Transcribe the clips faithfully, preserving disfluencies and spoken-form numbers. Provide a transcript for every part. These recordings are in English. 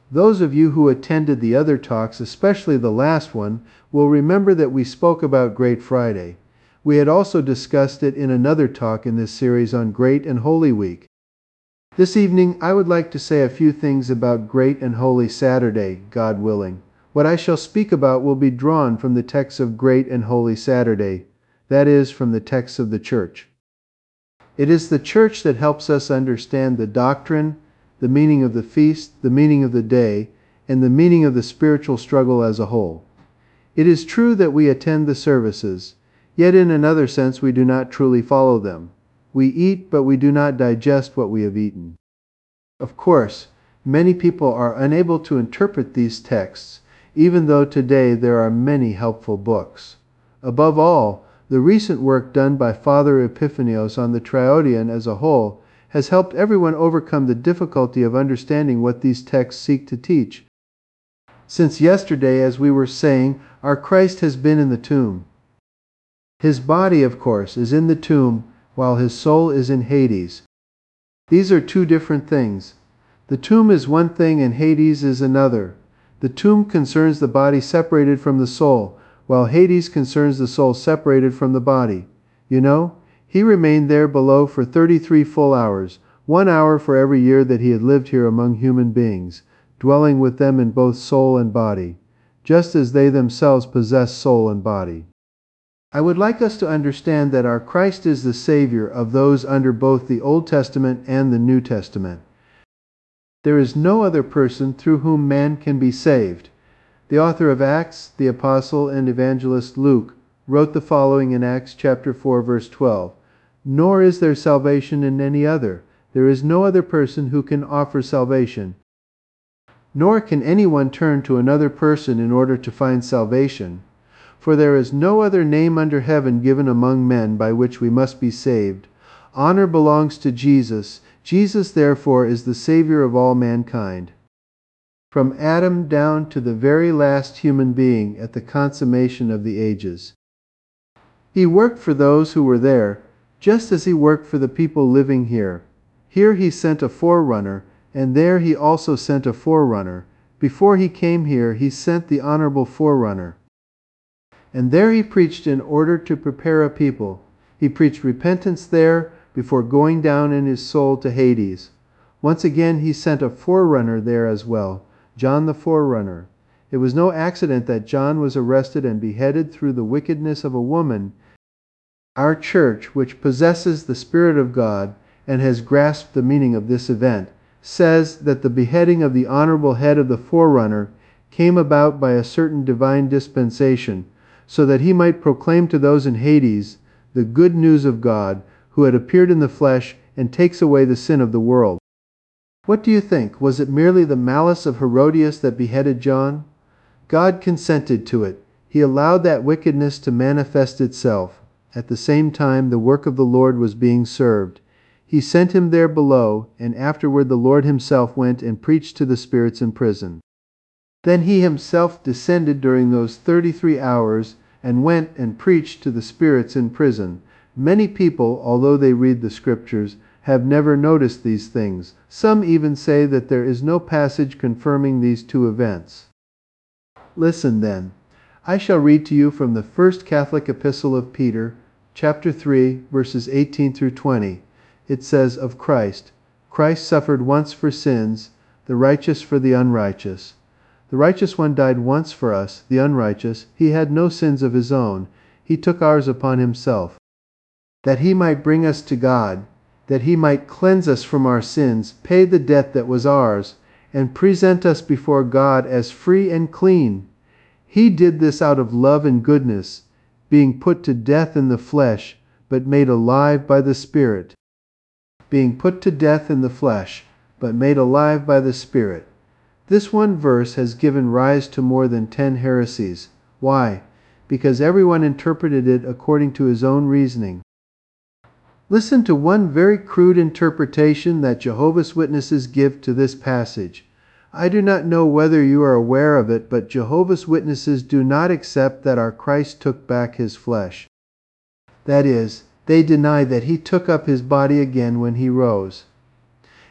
Those of you who attended the other talks, especially the last one, will remember that we spoke about Great Friday. We had also discussed it in another talk in this series on Great and Holy Week. This evening, I would like to say a few things about Great and Holy Saturday, God willing. What I shall speak about will be drawn from the text of Great and Holy Saturday, that is, from the text of the Church. It is the Church that helps us understand the doctrine, the meaning of the feast, the meaning of the day, and the meaning of the spiritual struggle as a whole. It is true that we attend the services, yet in another sense we do not truly follow them. We eat, but we do not digest what we have eaten. Of course, many people are unable to interpret these texts, even though today there are many helpful books. Above all, the recent work done by Father Epiphanios on the Triodion as a whole has helped everyone overcome the difficulty of understanding what these texts seek to teach. Since yesterday, as we were saying, our Christ has been in the tomb. His body, of course, is in the tomb, while his soul is in Hades. These are two different things. The tomb is one thing and Hades is another. The tomb concerns the body separated from the soul, while Hades concerns the soul separated from the body. You know, he remained there below for thirty-three full hours, one hour for every year that he had lived here among human beings, dwelling with them in both soul and body, just as they themselves possess soul and body. I would like us to understand that our Christ is the Savior of those under both the Old Testament and the New Testament. There is no other person through whom man can be saved. The author of Acts, the apostle and evangelist Luke, wrote the following in Acts chapter four, verse twelve. Nor is there salvation in any other. There is no other person who can offer salvation. Nor can anyone turn to another person in order to find salvation. For there is no other name under heaven given among men by which we must be saved. Honor belongs to Jesus. Jesus, therefore, is the Savior of all mankind. From Adam down to the very last human being at the consummation of the ages. He worked for those who were there, just as he worked for the people living here. Here he sent a forerunner, and there he also sent a forerunner. Before he came here, he sent the honorable forerunner. And there he preached in order to prepare a people. He preached repentance there before going down in his soul to Hades. Once again he sent a forerunner there as well, John the forerunner. It was no accident that John was arrested and beheaded through the wickedness of a woman. Our church, which possesses the Spirit of God and has grasped the meaning of this event, says that the beheading of the honorable head of the forerunner came about by a certain divine dispensation, so that he might proclaim to those in Hades the good news of God, who had appeared in the flesh and takes away the sin of the world. What do you think? Was it merely the malice of Herodias that beheaded John? God consented to it. He allowed that wickedness to manifest itself. At the same time, the work of the Lord was being served. He sent him there below, and afterward the Lord himself went and preached to the spirits in prison. Then he himself descended during those thirty-three hours and went and preached to the spirits in prison. Many people, although they read the Scriptures, have never noticed these things. Some even say that there is no passage confirming these two events. Listen then. I shall read to you from the First Catholic Epistle of Peter, chapter three, verses eighteen through twenty. It says of Christ, Christ suffered once for sins, the righteous for the unrighteous. The righteous one died once for us, the unrighteous. He had no sins of his own. He took ours upon himself, that he might bring us to God, that he might cleanse us from our sins, pay the debt that was ours, and present us before God as free and clean. He did this out of love and goodness, being put to death in the flesh, but made alive by the Spirit. Being put to death in the flesh, but made alive by the Spirit. This one verse has given rise to more than ten heresies. Why? Because everyone interpreted it according to his own reasoning. Listen to one very crude interpretation that Jehovah's Witnesses give to this passage. I do not know whether you are aware of it, but Jehovah's Witnesses do not accept that our Christ took back his flesh. That is, they deny that he took up his body again when he rose.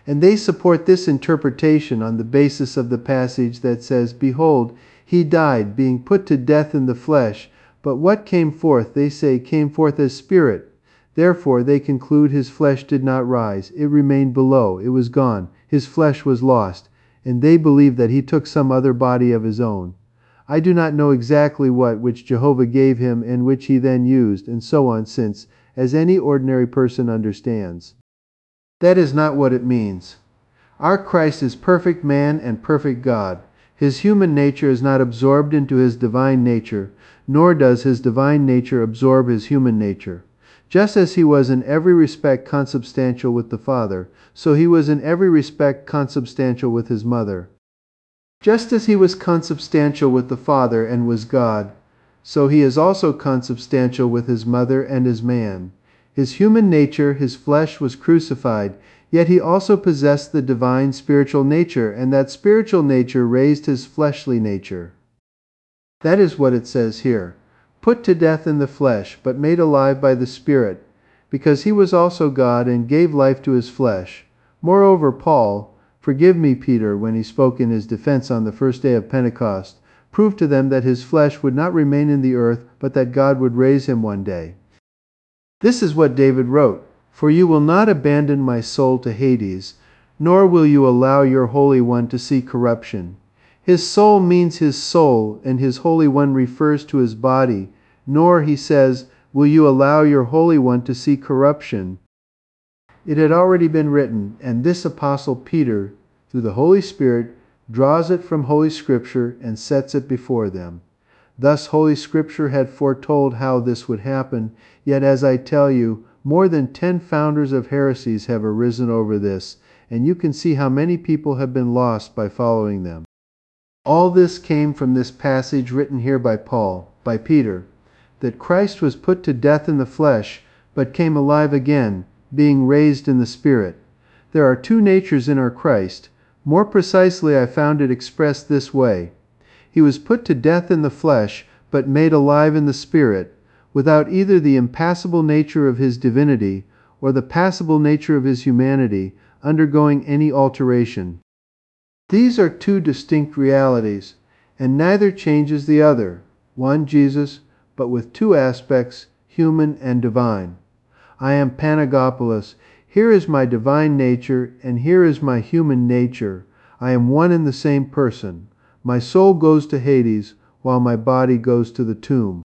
And they support this interpretation on the basis of the passage that says, "Behold, he died, being put to death in the flesh, but what came forth, they say, came forth as spirit. Therefore they conclude his flesh did not rise, it remained below, it was gone, his flesh was lost, and they believe that he took some other body of his own. I do not know exactly what which Jehovah gave him and which he then used, and so on, since, as any ordinary person understands." That is not what it means. Our Christ is perfect man and perfect God. His human nature is not absorbed into his divine nature, nor does his divine nature absorb his human nature. Just as he was in every respect consubstantial with the Father, so he was in every respect consubstantial with his mother. Just as he was consubstantial with the Father and was God, so he is also consubstantial with his mother and is man. His human nature, his flesh, was crucified, yet he also possessed the divine spiritual nature, and that spiritual nature raised his fleshly nature. That is what it says here. Put to death in the flesh, but made alive by the Spirit, because he was also God and gave life to his flesh. Moreover, Paul, forgive me, Peter, when he spoke in his defense on the first day of Pentecost, proved to them that his flesh would not remain in the earth, but that God would raise him one day. This is what David wrote, "For you will not abandon my soul to Hades, nor will you allow your Holy One to see corruption." His soul means his soul, and his Holy One refers to his body, nor, he says, will you allow your Holy One to see corruption. It had already been written, and this Apostle Peter, through the Holy Spirit, draws it from Holy Scripture and sets it before them. Thus Holy Scripture had foretold how this would happen, yet as I tell you, more than ten founders of heresies have arisen over this, and you can see how many people have been lost by following them. All this came from this passage written here by Paul, by Peter, that Christ was put to death in the flesh, but came alive again, being raised in the Spirit. There are two natures in our Christ. More precisely, I found it expressed this way. He was put to death in the flesh, but made alive in the Spirit, without either the impassible nature of his divinity or the passible nature of his humanity undergoing any alteration. These are two distinct realities, and neither changes the other. One, Jesus, but with two aspects, human and divine. I am Panagopoulos. Here is my divine nature, and here is my human nature. I am one and the same person. My soul goes to Hades, while my body goes to the tomb.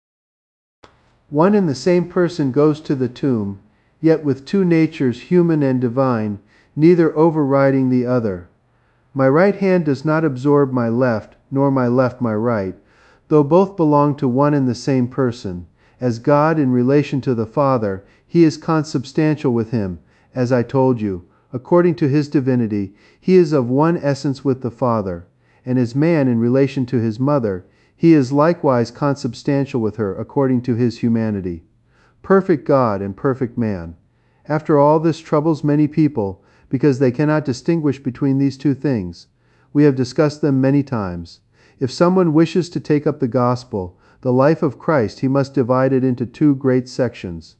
One and the same person goes to the tomb, yet with two natures, human and divine, neither overriding the other. My right hand does not absorb my left, nor my left my right, though both belong to one and the same person. As God in relation to the Father, he is consubstantial with him, as I told you. According to his divinity, he is of one essence with the Father. And as man in relation to his mother, he is likewise consubstantial with her according to his humanity. Perfect God and perfect man. After all, this troubles many people, because they cannot distinguish between these two things. We have discussed them many times. If someone wishes to take up the gospel, the life of Christ, he must divide it into two great sections.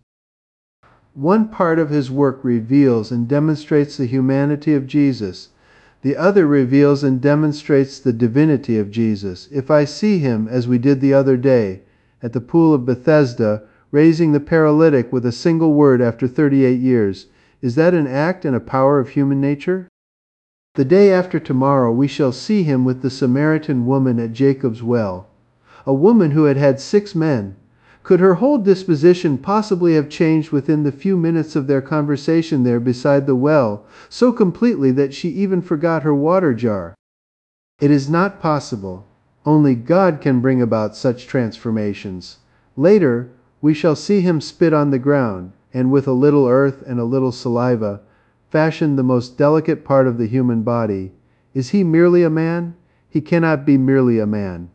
One part of his work reveals and demonstrates the humanity of Jesus. The other reveals and demonstrates the divinity of Jesus. If I see him, as we did the other day, at the pool of Bethesda, raising the paralytic with a single word after thirty-eight years, is that an act and a power of human nature? The day after tomorrow we shall see him with the Samaritan woman at Jacob's well, a woman who had had six men. Could her whole disposition possibly have changed within the few minutes of their conversation there beside the well, so completely that she even forgot her water jar? It is not possible. Only God can bring about such transformations. Later, we shall see him spit on the ground, and with a little earth and a little saliva, fashion the most delicate part of the human body. Is he merely a man? He cannot be merely a man.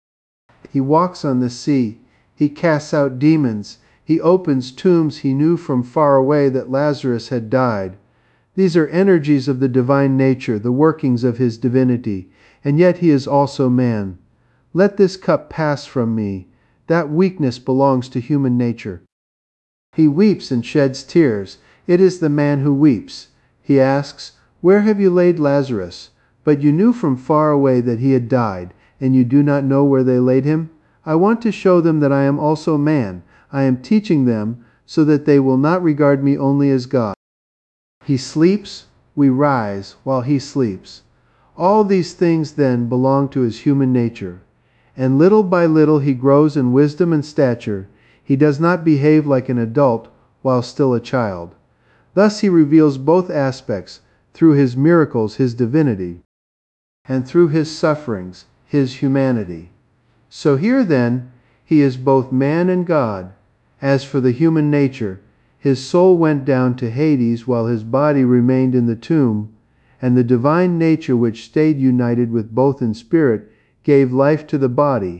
He walks on the sea. He casts out demons. He opens tombs he knew from far away that Lazarus had died. These are energies of the divine nature, the workings of his divinity, and yet he is also man. Let this cup pass from me. That weakness belongs to human nature. He weeps and sheds tears. It is the man who weeps. He asks, Where have you laid Lazarus? But you knew from far away that he had died, and you do not know where they laid him? I want to show them that I am also man. I am teaching them so that they will not regard me only as God. He sleeps, we rise while he sleeps. All these things then belong to his human nature. And little by little he grows in wisdom and stature. He does not behave like an adult while still a child. Thus he reveals both aspects, through his miracles his divinity, and through his sufferings his humanity. So here then he is both man and God. As for the human nature, his soul went down to Hades while his body remained in the tomb, and the divine nature which stayed united with both in spirit gave life to the body.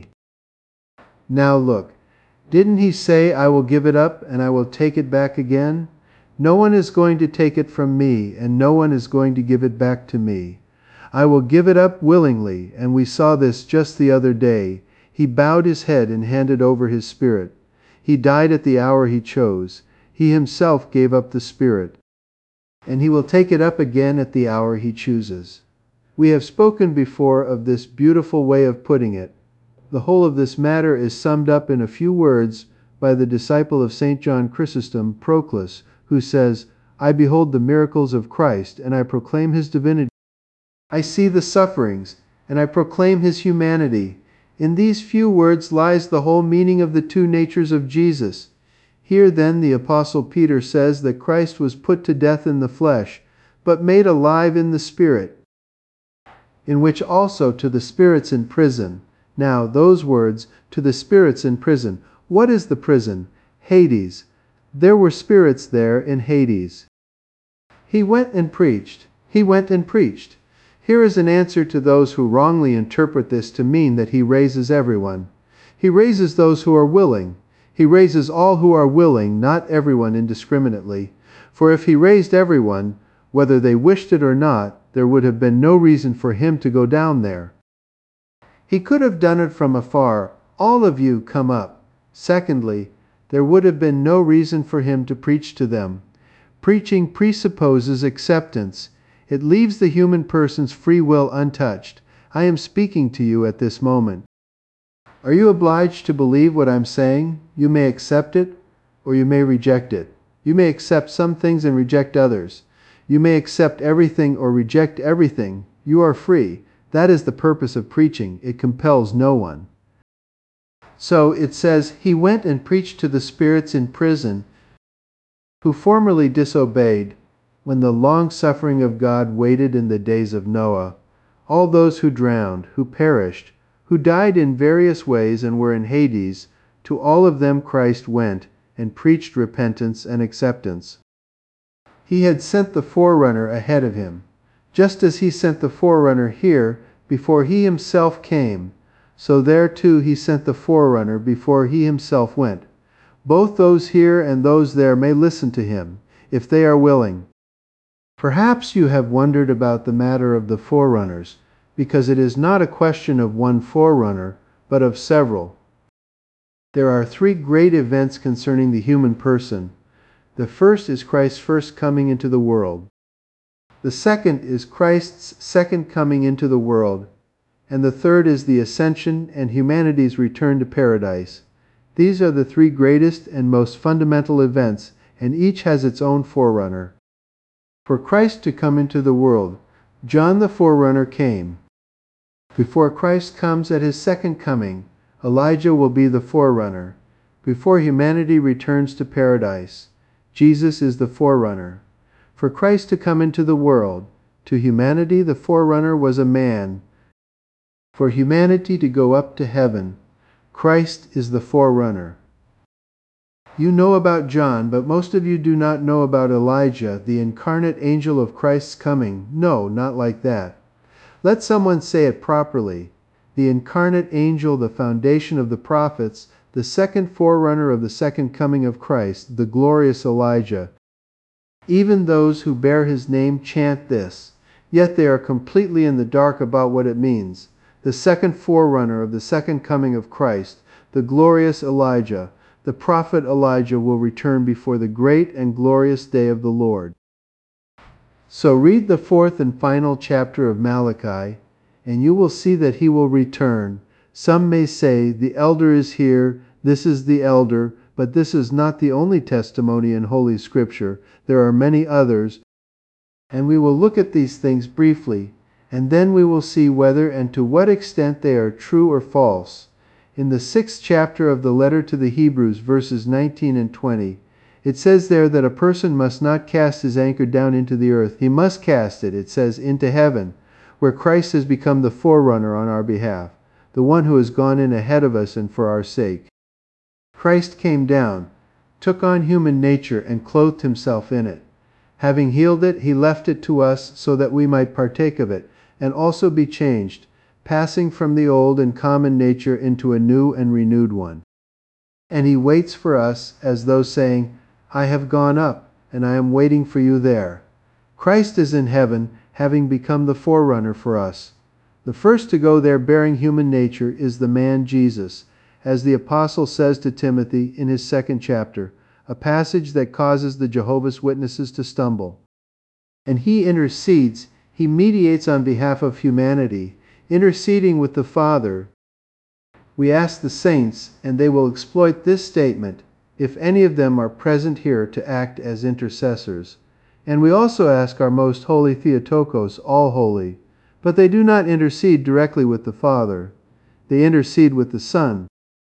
Now look, didn't he say, I will give it up and I will take it back again? No one is going to take it from me, and no one is going to give it back to me. I will give it up willingly, and we saw this just the other day. He bowed his head and handed over his spirit. He died at the hour he chose. He himself gave up the spirit, and he will take it up again at the hour he chooses. We have spoken before of this beautiful way of putting it. The whole of this matter is summed up in a few words by the disciple of Saint John Chrysostom, Proclus, who says, I behold the miracles of Christ, and I proclaim his divinity. I see the sufferings, and I proclaim his humanity. In these few words lies the whole meaning of the two natures of Jesus. Here then the Apostle Peter says that Christ was put to death in the flesh, but made alive in the Spirit, in which also to the spirits in prison. Now those words, to the spirits in prison. What is the prison? Hades. There were spirits there in Hades. He went and preached. He went and preached. Here is an answer to those who wrongly interpret this to mean that he raises everyone. He raises those who are willing. He raises all who are willing, not everyone indiscriminately. For if he raised everyone, whether they wished it or not, there would have been no reason for him to go down there. He could have done it from afar. All of you come up. Secondly, there would have been no reason for him to preach to them. Preaching presupposes acceptance. It leaves the human person's free will untouched. I am speaking to you at this moment. Are you obliged to believe what I'm saying? You may accept it, or you may reject it. You may accept some things and reject others. You may accept everything or reject everything. You are free. That is the purpose of preaching. It compels no one. So it says, he went and preached to the spirits in prison, who formerly disobeyed, when the long-suffering of God waited in the days of Noah, all those who drowned, who perished, who died in various ways and were in Hades, to all of them Christ went and preached repentance and acceptance. He had sent the forerunner ahead of him, just as he sent the forerunner here before he himself came. So there too he sent the forerunner before he himself went. Both those here and those there may listen to him, if they are willing. Perhaps you have wondered about the matter of the forerunners, because it is not a question of one forerunner, but of several. There are three great events concerning the human person. The first is Christ's first coming into the world. The second is Christ's second coming into the world. And the third is the ascension and humanity's return to paradise. These are the three greatest and most fundamental events, and each has its own forerunner. For Christ to come into the world, John the forerunner came. Before Christ comes at his second coming, Elijah will be the forerunner. Before humanity returns to paradise, Jesus is the forerunner. For Christ to come into the world, to humanity the forerunner was a man. For humanity to go up to heaven, Christ is the forerunner. You know about John, but most of you do not know about Elijah, the incarnate angel of Christ's coming. No, not like that. Let someone say it properly. The incarnate angel, the foundation of the prophets, the second forerunner of the second coming of Christ, the glorious Elijah. Even those who bear his name chant this, yet they are completely in the dark about what it means. The second forerunner of the second coming of Christ, the glorious Elijah, the prophet Elijah will return before the great and glorious day of the Lord. So read the fourth and final chapter of Malachi, and you will see that he will return. Some may say, the elder is here, this is the elder, but this is not the only testimony in Holy Scripture. There are many others, and we will look at these things briefly, and then we will see whether and to what extent they are true or false. In the sixth chapter of the letter to the Hebrews, verses nineteen and twenty, it says there that a person must not cast his anchor down into the earth. He must cast it, it says, into heaven, where Christ has become the forerunner on our behalf, the one who has gone in ahead of us and for our sake. Christ came down, took on human nature, and clothed himself in it. Having healed it, he left it to us so that we might partake of it, and also be changed, passing from the old and common nature into a new and renewed one. And he waits for us as though saying, I have gone up, and I am waiting for you there. Christ is in heaven, having become the forerunner for us. The first to go there bearing human nature is the man Jesus, as the apostle says to Timothy in his second chapter, a passage that causes the Jehovah's Witnesses to stumble. And he intercedes, he mediates on behalf of humanity, interceding with the Father. We ask the saints, and they will exploit this statement, if any of them are present here, to act as intercessors. And we also ask our most holy Theotokos, all holy, but they do not intercede directly with the Father. They intercede with the Son.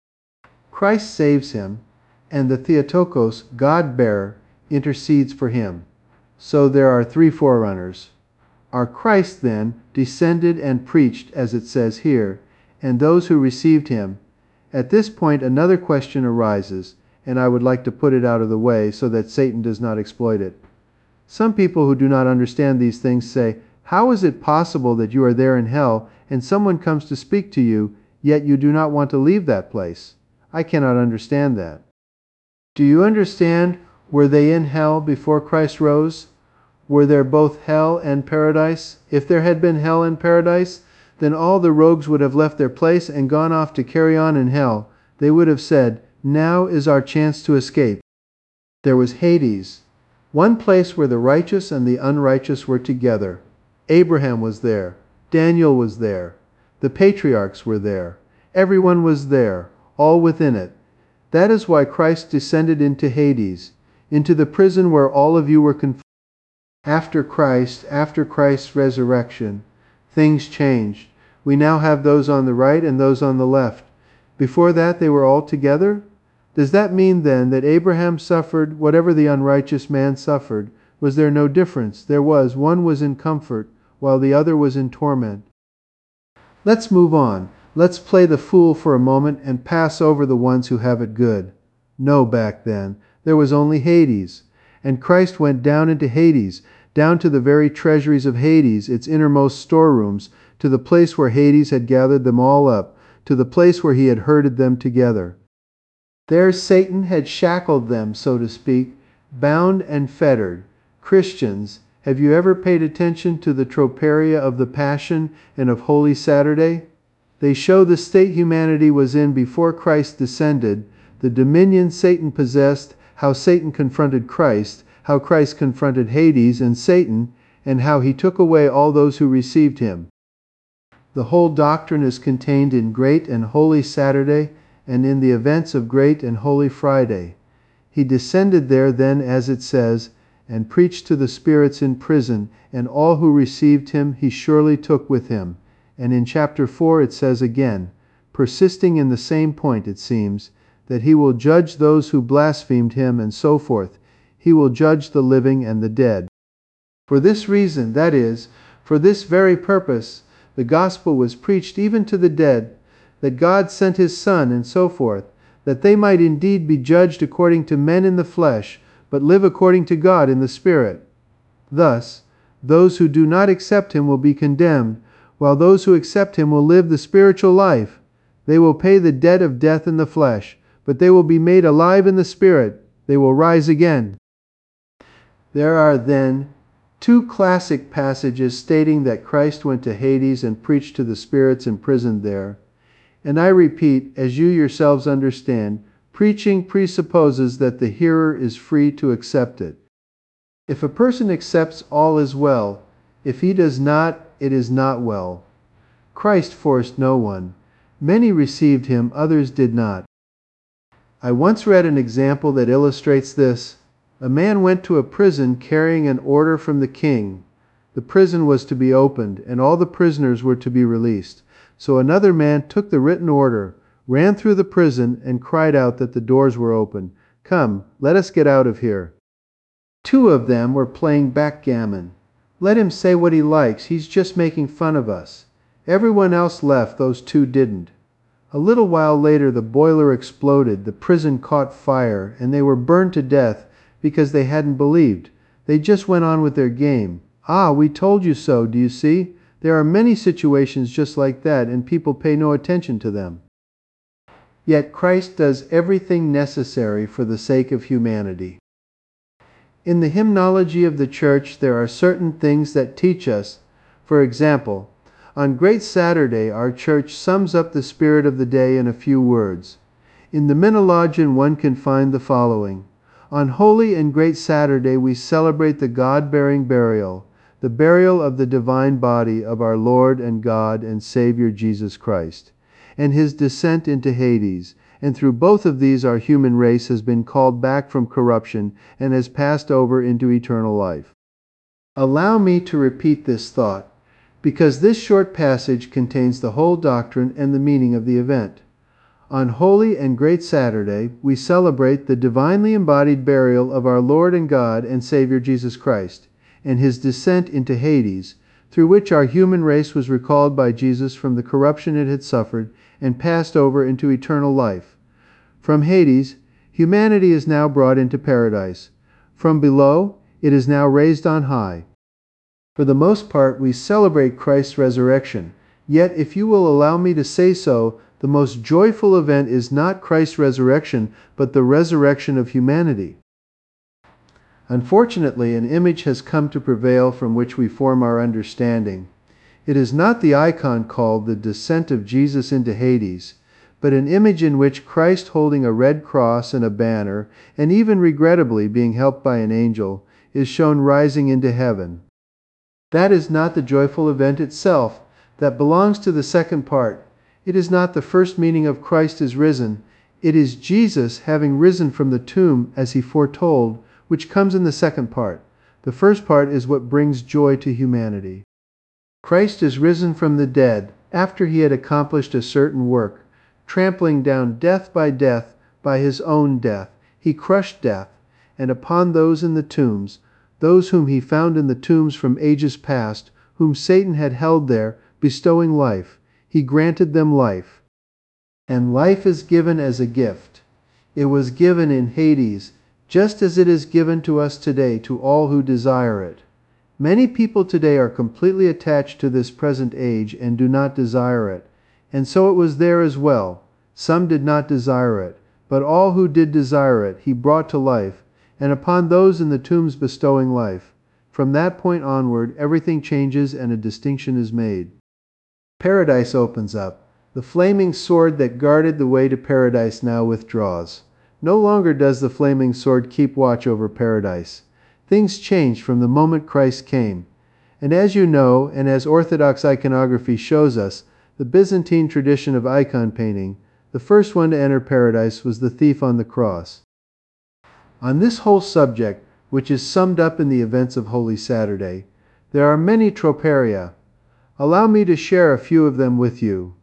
Christ saves him, and the Theotokos, God-bearer, intercedes for him. So there are three forerunners. Our Christ, then, descended and preached, as it says here, and those who received him. At this point, another question arises, and I would like to put it out of the way so that Satan does not exploit it. Some people who do not understand these things say, how is it possible that you are there in hell and someone comes to speak to you, yet you do not want to leave that place? I cannot understand that. Do you understand, were they in hell before Christ rose? Were there both hell and paradise? If there had been hell and paradise, then all the rogues would have left their place and gone off to carry on in hell. They would have said, now is our chance to escape. There was Hades, one place where the righteous and the unrighteous were together. Abraham was there. Daniel was there. The patriarchs were there. Everyone was there, all within it. That is why Christ descended into Hades, into the prison where all of you were confined. After Christ, after Christ's resurrection, things changed. We now have those on the right and those on the left. Before that, they were all together? Does that mean then that Abraham suffered whatever the unrighteous man suffered? Was there no difference? There was. One was in comfort, while the other was in torment. Let's move on. Let's play the fool for a moment and pass over the ones who have it good. No, back then, there was only Hades. And Christ went down into Hades, down to the very treasuries of Hades, its innermost storerooms, to the place where Hades had gathered them all up, to the place where he had herded them together. There Satan had shackled them, so to speak, bound and fettered. Christians, have you ever paid attention to the troparia of the Passion and of Holy Saturday? They show the state humanity was in before Christ descended, the dominion Satan possessed, how Satan confronted Christ, how Christ confronted Hades and Satan, and how he took away all those who received him. The whole doctrine is contained in Great and Holy Saturday and in the events of Great and Holy Friday. He descended there then, as it says, and preached to the spirits in prison, and all who received him he surely took with him. And in chapter four it says again, persisting in the same point, it seems, that he will judge those who blasphemed him and so forth. He will judge the living and the dead. For this reason, that is, for this very purpose, the gospel was preached even to the dead, that God sent his Son and so forth, that they might indeed be judged according to men in the flesh, but live according to God in the Spirit. Thus, those who do not accept him will be condemned, while those who accept him will live the spiritual life. They will pay the debt of death in the flesh, but they will be made alive in the Spirit. They will rise again. There are then two classic passages stating that Christ went to Hades and preached to the spirits imprisoned there. And I repeat, as you yourselves understand, preaching presupposes that the hearer is free to accept it. If a person accepts, all is well. If he does not, it is not well. Christ forced no one. Many received him, others did not. I once read an example that illustrates this. A man went to a prison carrying an order from the king. The prison was to be opened, and all the prisoners were to be released. So another man took the written order, ran through the prison, and cried out that the doors were open. "Come, let us get out of here." Two of them were playing backgammon. "Let him say what he likes, he's just making fun of us." Everyone else left, those two didn't. A little while later the boiler exploded, the prison caught fire, and they were burned to death because they hadn't believed. They just went on with their game. "Ah, we told you so, do you see?" There are many situations just like that, and people pay no attention to them. Yet Christ does everything necessary for the sake of humanity. In the hymnology of the Church, there are certain things that teach us. For example, on Great Saturday, our Church sums up the spirit of the day in a few words. In the Minologion, one can find the following. On Holy and Great Saturday, we celebrate the God-bearing burial, the burial of the divine body of our Lord and God and Savior Jesus Christ, and his descent into Hades, and through both of these our human race has been called back from corruption and has passed over into eternal life. Allow me to repeat this thought, because this short passage contains the whole doctrine and the meaning of the event. On Holy and Great Saturday, we celebrate the divinely embodied burial of our Lord and God and Savior Jesus Christ, and his descent into Hades, through which our human race was recalled by Jesus from the corruption it had suffered and passed over into eternal life. From Hades, humanity is now brought into paradise. From below, it is now raised on high. For the most part, we celebrate Christ's resurrection. Yet, if you will allow me to say so, the most joyful event is not Christ's resurrection, but the resurrection of humanity. Unfortunately, an image has come to prevail from which we form our understanding. It is not the icon called the Descent of Jesus into Hades, but an image in which Christ holding a red cross and a banner, and even regrettably being helped by an angel, is shown rising into heaven. That is not the joyful event itself. That belongs to the second part. It is not the first meaning of Christ is risen. It is Jesus having risen from the tomb as he foretold, which comes in the second part. The first part is what brings joy to humanity. Christ is risen from the dead after he had accomplished a certain work, trampling down death by death by his own death. He crushed death, and upon those in the tombs, those whom he found in the tombs from ages past, whom Satan had held there, bestowing life, he granted them life. And life is given as a gift. It was given in Hades, just as it is given to us today to all who desire it. Many people today are completely attached to this present age and do not desire it. And so it was there as well. Some did not desire it, but all who did desire it he brought to life, and upon those in the tombs bestowing life. From that point onward, everything changes and a distinction is made. Paradise opens up. The flaming sword that guarded the way to paradise now withdraws. No longer does the flaming sword keep watch over paradise. Things changed from the moment Christ came. And as you know, and as Orthodox iconography shows us, the Byzantine tradition of icon painting, the first one to enter paradise was the thief on the cross. On this whole subject, which is summed up in the events of Holy Saturday, there are many troparia. Allow me to share a few of them with you.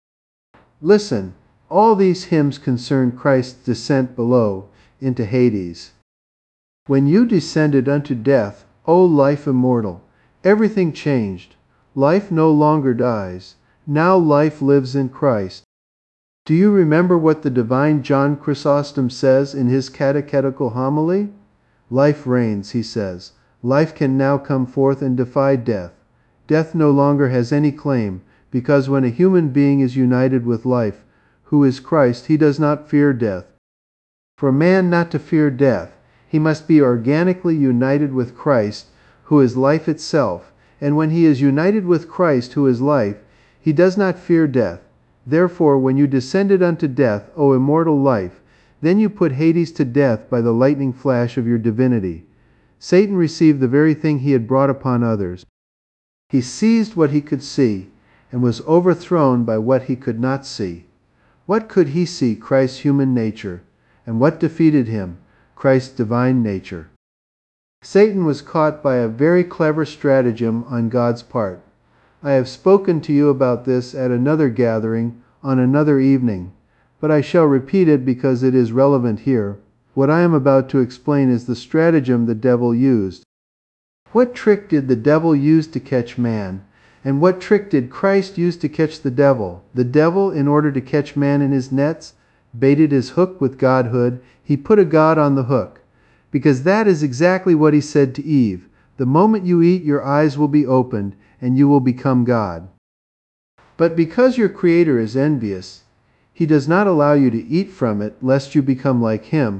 Listen, all these hymns concern Christ's descent below into Hades. When you descended unto death, O life immortal, everything changed. Life no longer dies. Now life lives in Christ. Do you remember what the divine John Chrysostom says in his catechetical homily? Life reigns, he says. Life can now come forth and defy death. Death no longer has any claim, because when a human being is united with life, who is Christ, he does not fear death. For man not to fear death, he must be organically united with Christ, who is life itself, and when he is united with Christ, who is life, he does not fear death. Therefore, when you descended unto death, O immortal life, then you put Hades to death by the lightning flash of your divinity. Satan received the very thing he had brought upon others. He seized what he could see and was overthrown by what he could not see. What could he see? Christ's human nature. And what defeated him? Christ's divine nature. Satan was caught by a very clever stratagem on God's part. I have spoken to you about this at another gathering on another evening, but I shall repeat it because it is relevant here. What I am about to explain is the stratagem the devil used. What trick did the devil use to catch man? And what trick did Christ use to catch the devil? The devil, in order to catch man in his nets, baited his hook with godhood. He put a god on the hook. Because that is exactly what he said to Eve. The moment you eat, your eyes will be opened, and you will become God. But because your Creator is envious, He does not allow you to eat from it, lest you become like Him.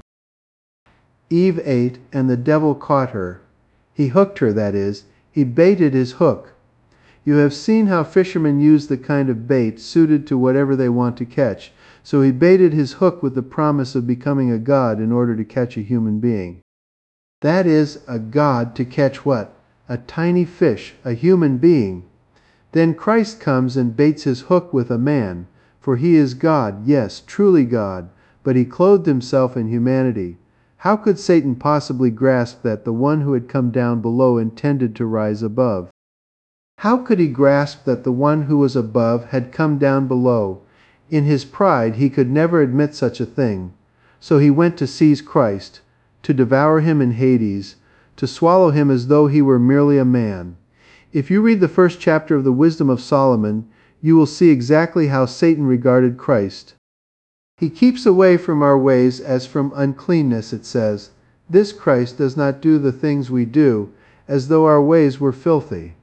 Eve ate, and the devil caught her. He hooked her, that is. He baited his hook. You have seen how fishermen use the kind of bait suited to whatever they want to catch. So he baited his hook with the promise of becoming a god in order to catch a human being. That is, a god to catch what? A tiny fish, a human being. Then Christ comes and baits his hook with a man, for he is God, yes, truly God, but he clothed himself in humanity. How could Satan possibly grasp that the one who had come down below intended to rise above? How could he grasp that the one who was above had come down below? In his pride he could never admit such a thing. So he went to seize Christ, to devour him in Hades, to swallow him as though he were merely a man. If you read the first chapter of the Wisdom of Solomon, you will see exactly how Satan regarded Christ. He keeps away from our ways as from uncleanness, it says. This Christ does not do the things we do, as though our ways were filthy.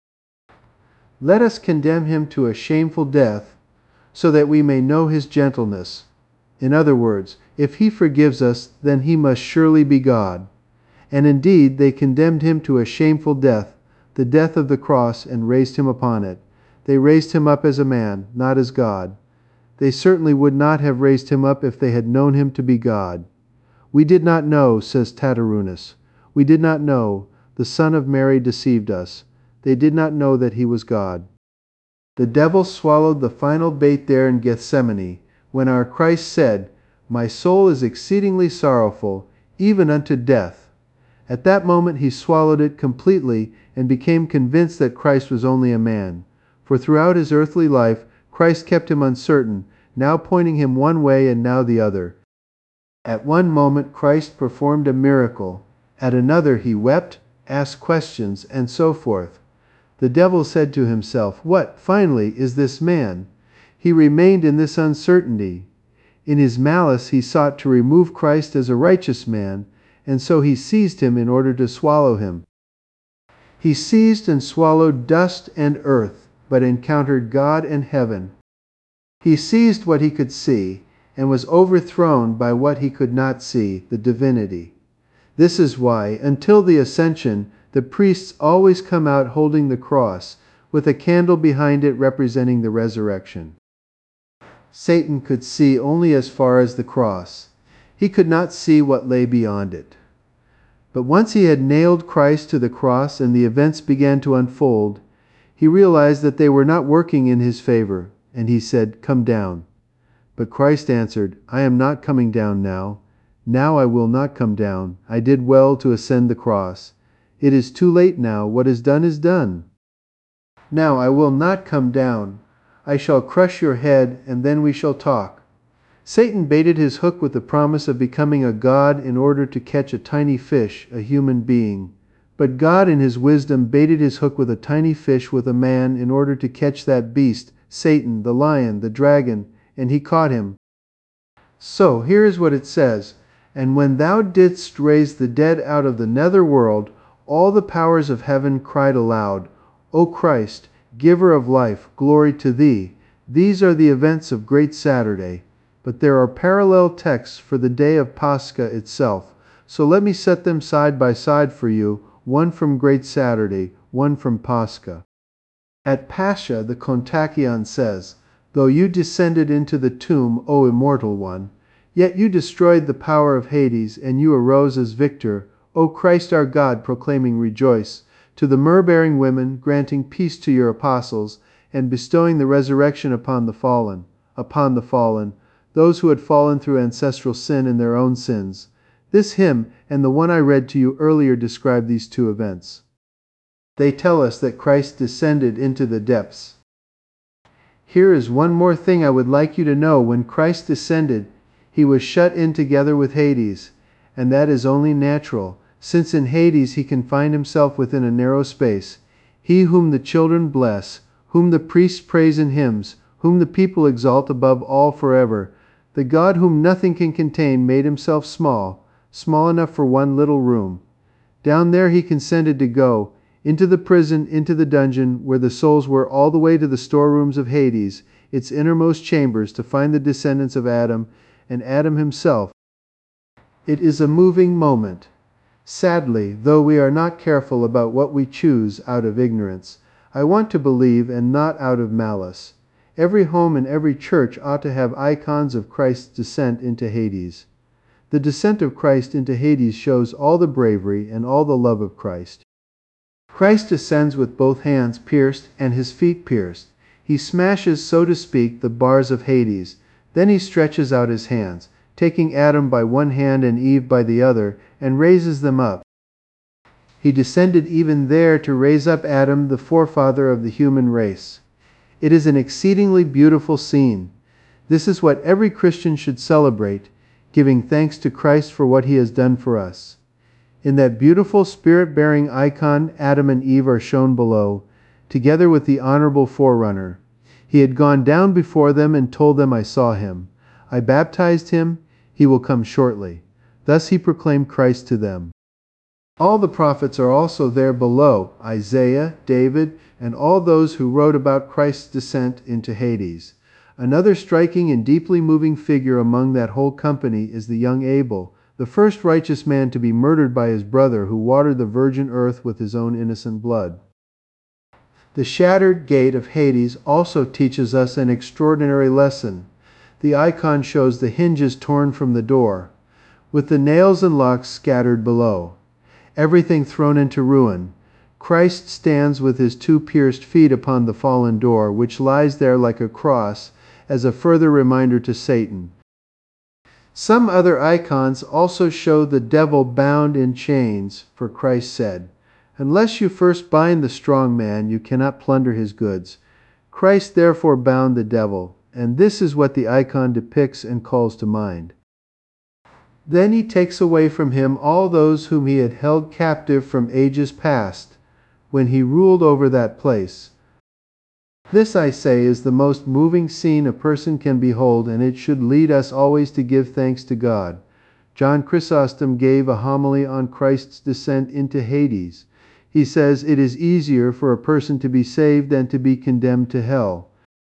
Let us condemn him to a shameful death, so that we may know his gentleness. In other words, if he forgives us, then he must surely be God. And indeed, they condemned him to a shameful death, the death of the cross, and raised him upon it. They raised him up as a man, not as God. They certainly would not have raised him up if they had known him to be God. We did not know, says Tatarunas. We did not know. The Son of Mary deceived us. They did not know that he was God. The devil swallowed the final bait there in Gethsemane, when our Christ said, "My soul is exceedingly sorrowful, even unto death." At that moment he swallowed it completely and became convinced that Christ was only a man. For throughout his earthly life, Christ kept him uncertain, now pointing him one way and now the other. At one moment Christ performed a miracle. At another he wept, asked questions, and so forth. The devil said to himself, "What, finally, is this man?" He remained in this uncertainty. In his malice he sought to remove Christ as a righteous man, and so he seized him in order to swallow him. He seized and swallowed dust and earth, but encountered God and heaven. He seized what he could see, and was overthrown by what he could not see, the divinity. This is why, until the ascension, the priests always come out holding the cross, with a candle behind it representing the resurrection. Satan could see only as far as the cross. He could not see what lay beyond it. But once he had nailed Christ to the cross and the events began to unfold, he realized that they were not working in his favor, and he said, "Come down." But Christ answered, "I am not coming down now. Now I will not come down. I did well to ascend the cross. It is too late now. What is done is done. Now I will not come down. I shall crush your head, and then we shall talk." Satan baited his hook with the promise of becoming a god in order to catch a tiny fish, a human being. But God in his wisdom baited his hook with a tiny fish with a man in order to catch that beast, Satan, the lion, the dragon, and he caught him. So here is what it says, "And when thou didst raise the dead out of the nether world, all the powers of heaven cried aloud, O Christ, giver of life, glory to thee." These are the events of Great Saturday. But there are parallel texts for the day of Pascha itself. So let me set them side by side for you, one from Great Saturday, one from Pascha. At Pascha, the Kontakion says, "Though you descended into the tomb, O immortal one, yet you destroyed the power of Hades, and you arose as victor, O Christ our God, proclaiming rejoice, to the myrrh-bearing women, granting peace to your apostles, and bestowing the resurrection upon the fallen, upon the fallen, those who had fallen through ancestral sin and their own sins. This hymn and the one I read to you earlier describe these two events. They tell us that Christ descended into the depths. Here is one more thing I would like you to know. When Christ descended, he was shut in together with Hades, and that is only natural, since in Hades he confined himself within a narrow space. He whom the children bless, whom the priests praise in hymns, whom the people exalt above all forever, the God whom nothing can contain made himself small, small enough for one little room. Down there he consented to go, into the prison, into the dungeon, where the souls were, all the way to the storerooms of Hades, its innermost chambers, to find the descendants of Adam, and Adam himself. It is a moving moment. Sadly, though we are not careful about what we choose out of ignorance, I want to believe, and not out of malice. Every home and every church ought to have icons of Christ's descent into Hades. The descent of Christ into Hades shows all the bravery and all the love of Christ. Christ descends with both hands pierced and his feet pierced. He smashes, so to speak, the bars of Hades. Then he stretches out his hands, taking Adam by one hand and Eve by the other, and raises them up. He descended even there to raise up Adam, the forefather of the human race. It is an exceedingly beautiful scene. This is what every Christian should celebrate, giving thanks to Christ for what he has done for us. In that beautiful spirit-bearing icon, Adam and Eve are shown below, together with the honorable forerunner. He had gone down before them and told them, I saw him. I baptized him. He will come shortly. Thus he proclaimed Christ to them. All the prophets are also there below, Isaiah, David, and all those who wrote about Christ's descent into Hades. Another striking and deeply moving figure among that whole company is the young Abel, the first righteous man to be murdered by his brother, who watered the virgin earth with his own innocent blood. The shattered gate of Hades also teaches us an extraordinary lesson. The icon shows the hinges torn from the door, with the nails and locks scattered below. Everything thrown into ruin. Christ stands with his two pierced feet upon the fallen door, which lies there like a cross, as a further reminder to Satan. Some other icons also show the devil bound in chains, for Christ said, Unless you first bind the strong man, you cannot plunder his goods. Christ therefore bound the devil, and this is what the icon depicts and calls to mind. Then he takes away from him all those whom he had held captive from ages past, when he ruled over that place. This, I say, is the most moving scene a person can behold, and it should lead us always to give thanks to God. John Chrysostom gave a homily on Christ's descent into Hades. He says, it is easier for a person to be saved than to be condemned to hell.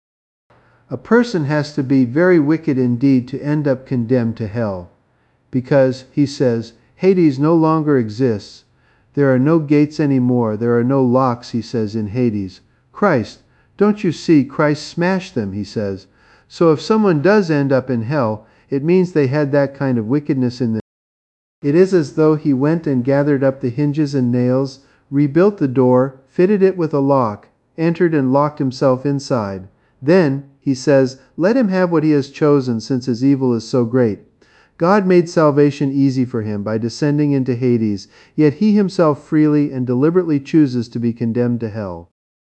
A person has to be very wicked indeed to end up condemned to hell, because, he says, Hades no longer exists. There are no gates anymore. There are no locks, he says, in Hades. Christ, don't you see, Christ smashed them, he says. So if someone does end up in hell, it means they had that kind of wickedness in them. It is as though he went and gathered up the hinges and nails, rebuilt the door, fitted it with a lock, entered and locked himself inside. Then, he says, let him have what he has chosen, since his evil is so great. God made salvation easy for him by descending into Hades, yet he himself freely and deliberately chooses to be condemned to hell.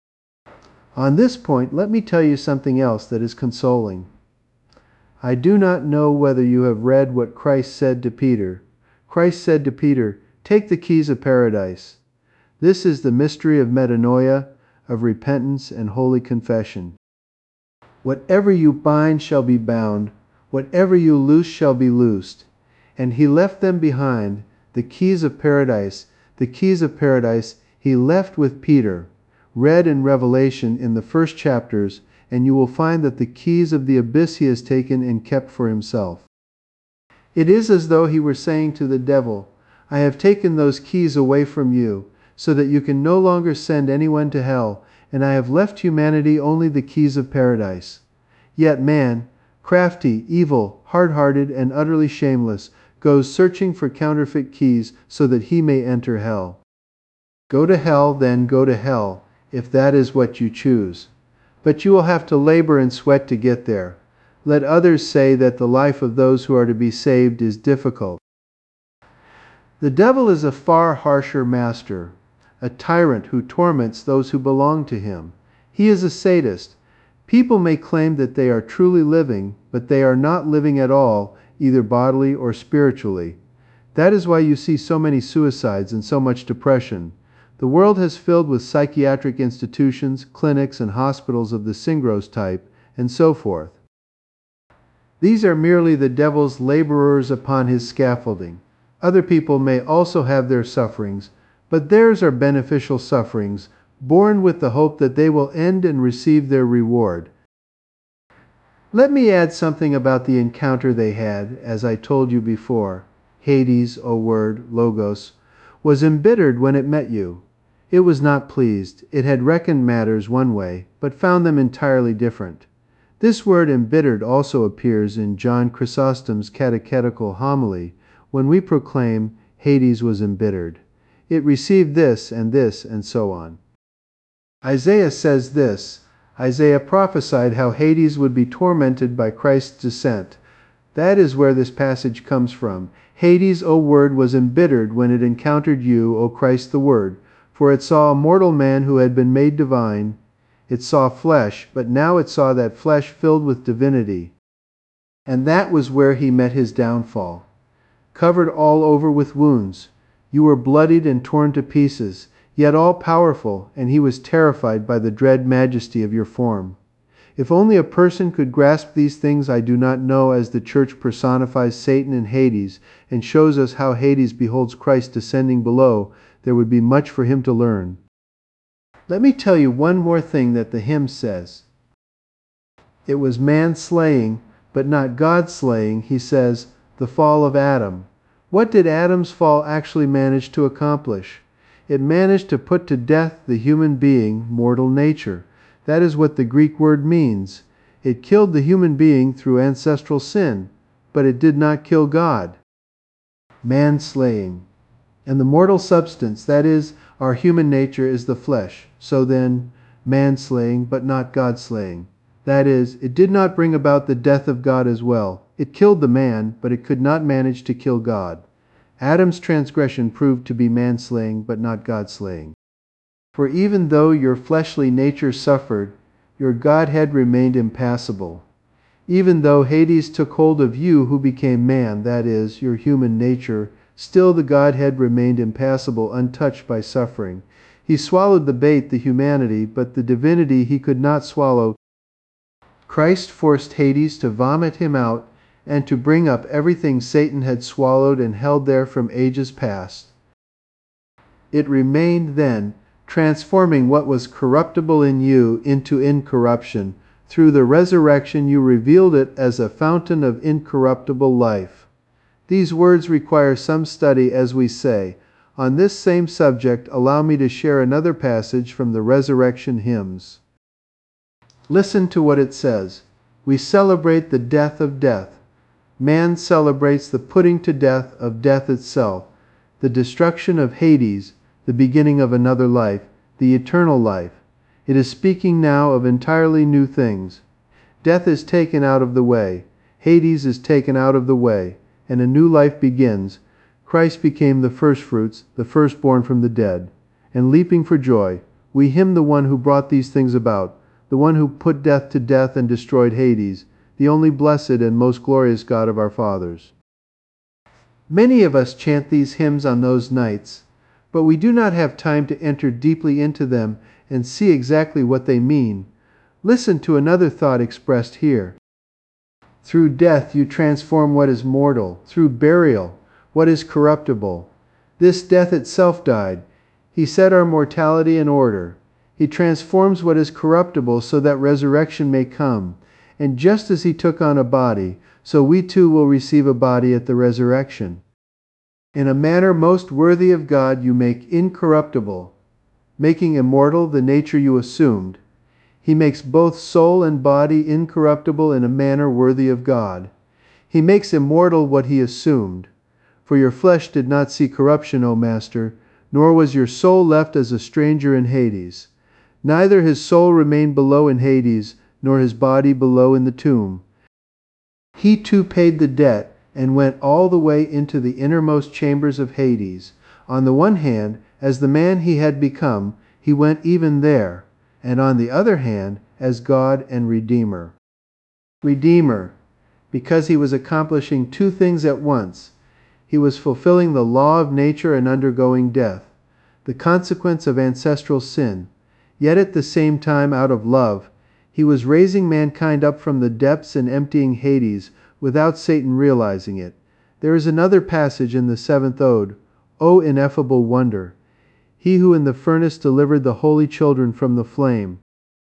On this point, let me tell you something else that is consoling. I do not know whether you have read what Christ said to Peter. Christ said to Peter, take the keys of paradise. This is the mystery of metanoia, of repentance and holy confession. Whatever you bind shall be bound, whatever you loose shall be loosed. And he left them behind, the keys of paradise. The keys of paradise he left with Peter. Read in Revelation in the first chapters, and you will find that the keys of the abyss he has taken and kept for himself. It is as though he were saying to the devil, I have taken those keys away from you, so that you can no longer send anyone to hell, and I have left humanity only the keys of paradise. Yet man, crafty, evil, hard-hearted, and utterly shameless, goes searching for counterfeit keys so that he may enter hell. Go to hell, then go to hell, if that is what you choose. But you will have to labor and sweat to get there. Let others say that the life of those who are to be saved is difficult. The devil is a far harsher master, a tyrant who torments those who belong to him. He is a sadist. People may claim that they are truly living, but they are not living at all, either bodily or spiritually. That is why you see so many suicides and so much depression. The world has filled with psychiatric institutions, clinics, and hospitals of the Singros type, and so forth. These are merely the devil's laborers upon his scaffolding. Other people may also have their sufferings, but theirs are beneficial sufferings, born with the hope that they will end and receive their reward. Let me add something about the encounter they had, as I told you before. Hades, O word, Logos, was embittered when it met you. It was not pleased. It had reckoned matters one way, but found them entirely different. This word embittered also appears in John Chrysostom's catechetical homily, when we proclaim Hades was embittered. It received this and this and so on. Isaiah says this. Isaiah prophesied how Hades would be tormented by Christ's descent. That is where this passage comes from. Hades, O Word, was embittered when it encountered you, O Christ the Word, for it saw a mortal man who had been made divine. It saw flesh, but now it saw that flesh filled with divinity. And that was where he met his downfall. Covered all over with wounds. You were bloodied and torn to pieces, yet all-powerful, and he was terrified by the dread majesty of your form. If only a person could grasp these things I do not know, as the Church personifies Satan and Hades and shows us how Hades beholds Christ descending below, there would be much for him to learn. Let me tell you one more thing that the hymn says. It was man-slaying, but not God-slaying, he says, the fall of Adam. What did Adam's fall actually manage to accomplish? It managed to put to death the human being, mortal nature. That is what the Greek word means. It killed the human being through ancestral sin, but it did not kill God. Man-slaying. And the mortal substance, that is, our human nature, is the flesh. So then, man-slaying, but not God-slaying. That is, it did not bring about the death of God as well. It killed the man, but it could not manage to kill God. Adam's transgression proved to be man-slaying, but not God-slaying. For even though your fleshly nature suffered, your Godhead remained impassible. Even though Hades took hold of you who became man, that is, your human nature, still the Godhead remained impassible, untouched by suffering. He swallowed the bait, the humanity, but the divinity he could not swallow. Christ forced Hades to vomit him out and to bring up everything Satan had swallowed and held there from ages past. It remained then, transforming what was corruptible in you into incorruption. Through the resurrection you revealed it as a fountain of incorruptible life. These words require some study, as we say. On this same subject, allow me to share another passage from the Resurrection Hymns. Listen to what it says. We celebrate the death of death. Man celebrates the putting to death of death itself, the destruction of Hades, the beginning of another life, the eternal life. It is speaking now of entirely new things. Death is taken out of the way. Hades is taken out of the way, and a new life begins. Christ became the firstfruits, the firstborn from the dead. And leaping for joy, we hymn the one who brought these things about, the one who put death to death and destroyed Hades, the only blessed and most glorious God of our fathers. Many of us chant these hymns on those nights, but we do not have time to enter deeply into them and see exactly what they mean. Listen to another thought expressed here. Through death you transform what is mortal, through burial what is corruptible. This death itself died. He set our mortality in order. He transforms what is corruptible so that resurrection may come. And just as he took on a body, so we too will receive a body at the resurrection. In a manner most worthy of God you make incorruptible, making immortal the nature you assumed. He makes both soul and body incorruptible in a manner worthy of God. He makes immortal what he assumed. For your flesh did not see corruption, O Master, nor was your soul left as a stranger in Hades. Neither his soul remained below in Hades, nor his body below in the tomb. He too paid the debt, and went all the way into the innermost chambers of Hades. On the one hand, as the man he had become, he went even there, and on the other hand, as God and Redeemer. Redeemer, because he was accomplishing two things at once. He was fulfilling the law of nature and undergoing death, the consequence of ancestral sin. Yet at the same time, out of love, he was raising mankind up from the depths and emptying Hades without Satan realizing it. There is another passage in the seventh ode, O ineffable wonder! He who in the furnace delivered the holy children from the flame.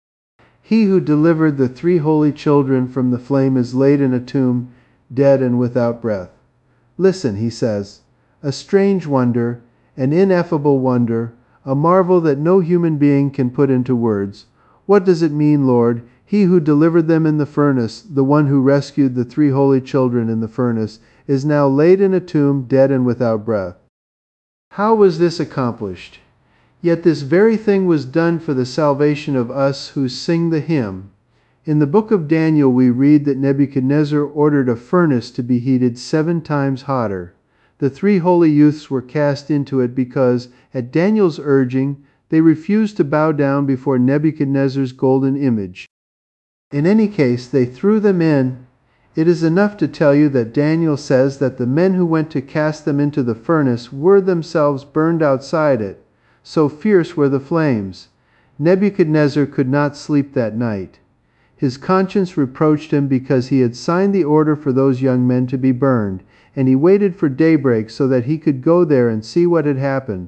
He who delivered the three holy children from the flame is laid in a tomb, dead and without breath. Listen, he says, a strange wonder, an ineffable wonder, a marvel that no human being can put into words. What does it mean, Lord? He who delivered them in the furnace, the one who rescued the three holy children in the furnace, is now laid in a tomb, dead and without breath. How was this accomplished? Yet this very thing was done for the salvation of us who sing the hymn. In the book of Daniel we read that Nebuchadnezzar ordered a furnace to be heated seven times hotter. The three holy youths were cast into it because, at Daniel's urging, they refused to bow down before Nebuchadnezzar's golden image. In any case, they threw them in. It is enough to tell you that Daniel says that the men who went to cast them into the furnace were themselves burned outside it. So fierce were the flames. Nebuchadnezzar could not sleep that night. His conscience reproached him because he had signed the order for those young men to be burned, and he waited for daybreak so that he could go there and see what had happened.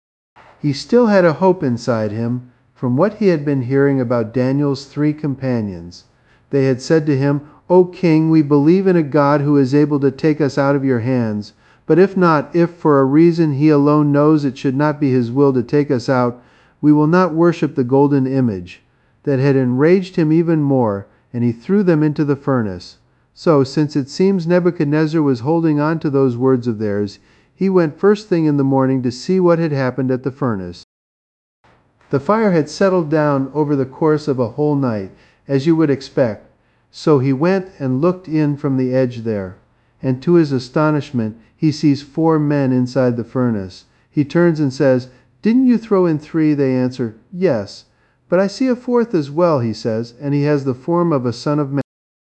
He still had a hope inside him from what he had been hearing about Daniel's three companions. They had said to him, O king, we believe in a God who is able to take us out of your hands. But if not, if for a reason he alone knows it should not be his will to take us out, we will not worship the golden image. That had enraged him even more, and he threw them into the furnace. So, since it seems Nebuchadnezzar was holding on to those words of theirs, he went first thing in the morning to see what had happened at the furnace. The fire had settled down over the course of a whole night, as you would expect. So he went and looked in from the edge there, and to his astonishment he sees four men inside the furnace. He turns and says, Didn't you throw in three? They answer, Yes. But I see a fourth as well, he says, and he has the form of a son of man.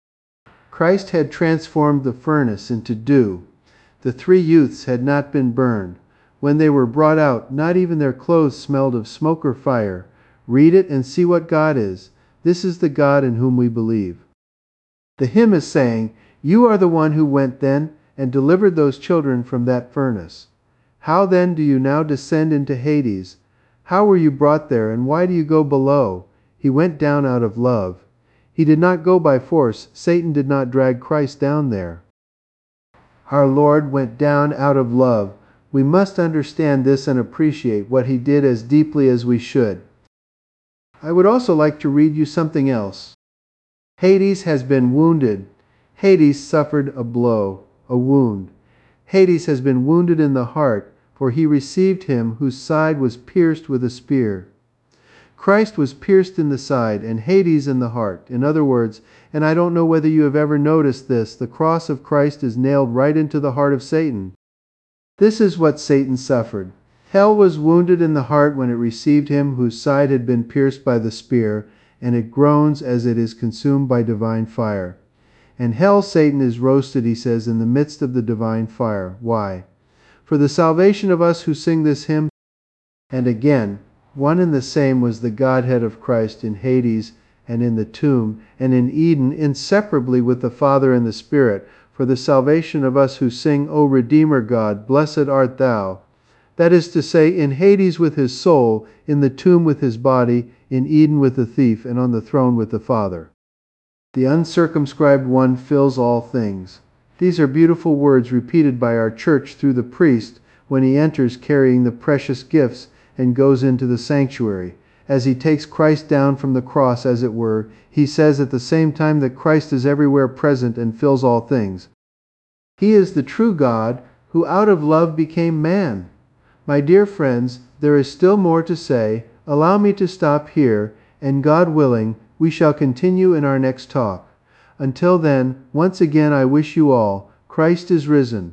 Christ had transformed the furnace into dew. The three youths had not been burned. When they were brought out, not even their clothes smelled of smoke or fire. Read it and see what God is. This is the God in whom we believe. The hymn is saying, You are the one who went then and delivered those children from that furnace. How then do you now descend into Hades? How were you brought there, and why do you go below? He went down out of love. He did not go by force. Satan did not drag Christ down there. Our Lord went down out of love. We must understand this and appreciate what he did as deeply as we should. I would also like to read you something else. Hades has been wounded. Hades suffered a blow, a wound. Hades has been wounded in the heart, for he received him whose side was pierced with a spear. Christ was pierced in the side, and Hades in the heart. In other words, and I don't know whether you have ever noticed this, the cross of Christ is nailed right into the heart of Satan. This is what Satan suffered. Hell was wounded in the heart when it received him whose side had been pierced by the spear, and it groans as it is consumed by divine fire. And hell, Satan, is roasted, he says, in the midst of the divine fire. Why? For the salvation of us who sing this hymn. And again, one and the same was the Godhead of Christ in Hades and in the tomb and in Eden, inseparably with the Father and the Spirit, for the salvation of us who sing, O Redeemer God, blessed art thou. That is to say, in Hades with his soul, in the tomb with his body, in Eden with the thief, and on the throne with the Father. The uncircumscribed one fills all things. These are beautiful words repeated by our church through the priest when he enters carrying the precious gifts and goes into the sanctuary. As he takes Christ down from the cross, as it were, he says at the same time that Christ is everywhere present and fills all things. He is the true God who out of love became man. My dear friends, there is still more to say. Allow me to stop here, and God willing, we shall continue in our next talk. Until then, once again I wish you all, Christ is risen.